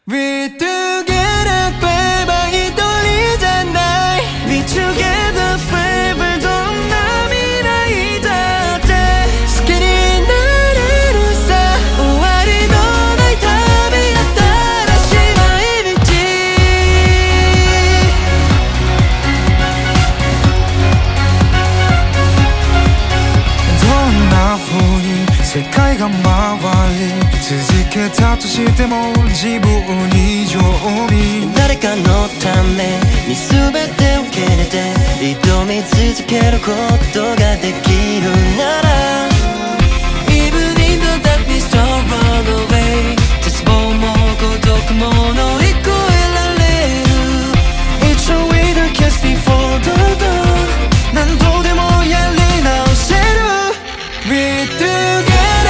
We together baby 一人じゃない We together forever どんな未来だって好きになれるさ終わりのない旅新しい毎日どんな風に世界が回り続けたとしても自分以上に誰かのために全て受け入れて挑み続けることができるなら Even in the darkness don't run away 絶望も孤独も乗り越えられる It's a way that gets before the dawn 何度でもやり直せる We together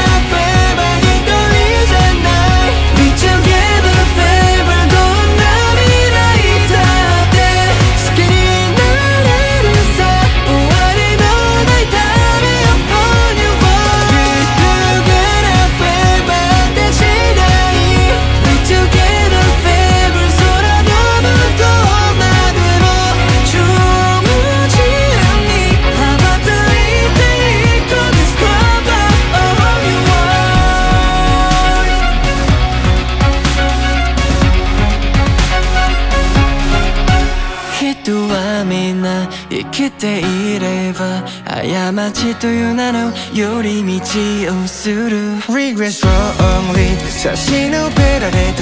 生きていれば過ちという名の寄り道をする Regrets wrongly 差し伸べられ